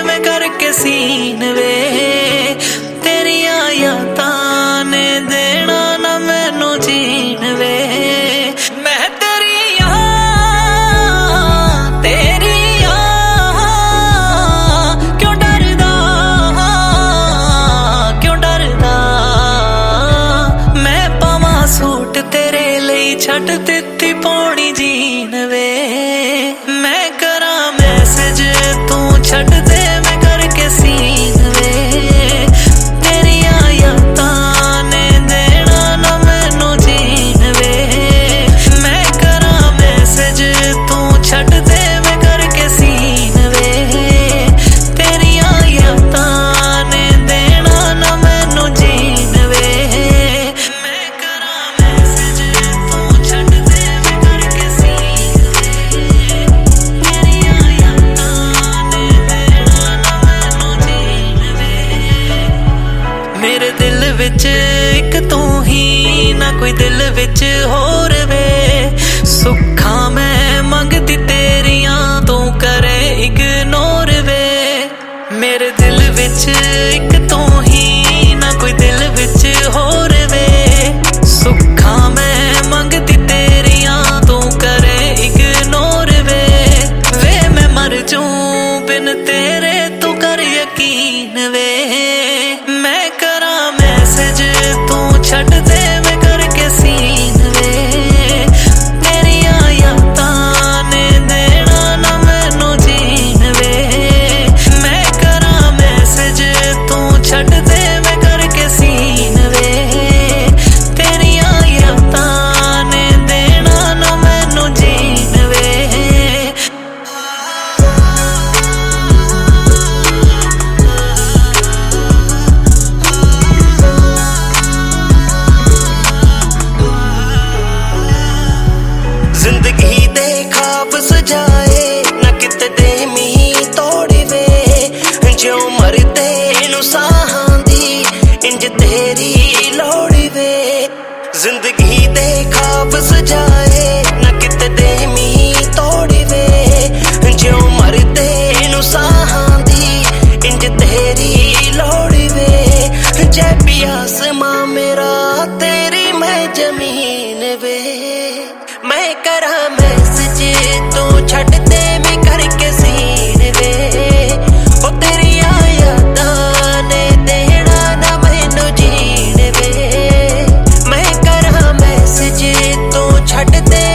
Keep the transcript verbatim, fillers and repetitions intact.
मैं करके सीन वे तेरिया यादां ने देना ना मैनू जीन वे मैं तेरिया तेरिया क्यों डरदा क्यों डरदा मैं पावां सूट तेरे लिए छड्ड दित्ती पौनी जीन वे मैं करा मैसेज तू छड्ड दे मैं करके सीन वे तेरिया यादां ने देना ना मैनू जीन वे मैं करा मैसेज तू छड्ड दे मैं करके सीन वे तेरिया यादां ने देना ना मैनू जीन वे मैं करा मैसेज तू छड्ड दे मैं करके सीन वे तेरिया यादां ने देना ना मैनू जीन वे मेरे दिल विच एक तू ही ना कोई दिल विच होर वे सुखा मैं मंगदी तेरियां तू करे इग्नोर वे मेरे दिल विच एक तू ही ना कोई दिल विच होर वे सुखा मैं मंगदी तेरियां तू करे इग्नोर वे वे मैं मर जूं बिन तेरे तू कर यकीन वे मैं करा मैसेज तू छड्ड दे मैं करके सीन वे तेरिया यादां ने देना ना मैनू जीन वे मैं करा मैसेज तू छड्ड दे मैं करके सीन वे तेरिया यादां ने देना ना मैनू जीन वे जिंदगी दे ख्वाब सजाए ना किते दे मी तोड़ी वे जो मरदे नु साहां दी इंज तेरी लोड़ी वे जिंदगी दे ख्वाब सजाए ना किते दे मी तोड़ी वे जो मरदे नु साहां दी इंज तेरी लोड़ी वे जै पियास मां मेरा तेरी मैं जमीन वे मैं करा मैसेज तू छड्ड दे मैं करके सीन वे ओ तेरिया यादां ने देना ना मैनू जीन वे मैं करा मैसेज तू छड्ड दे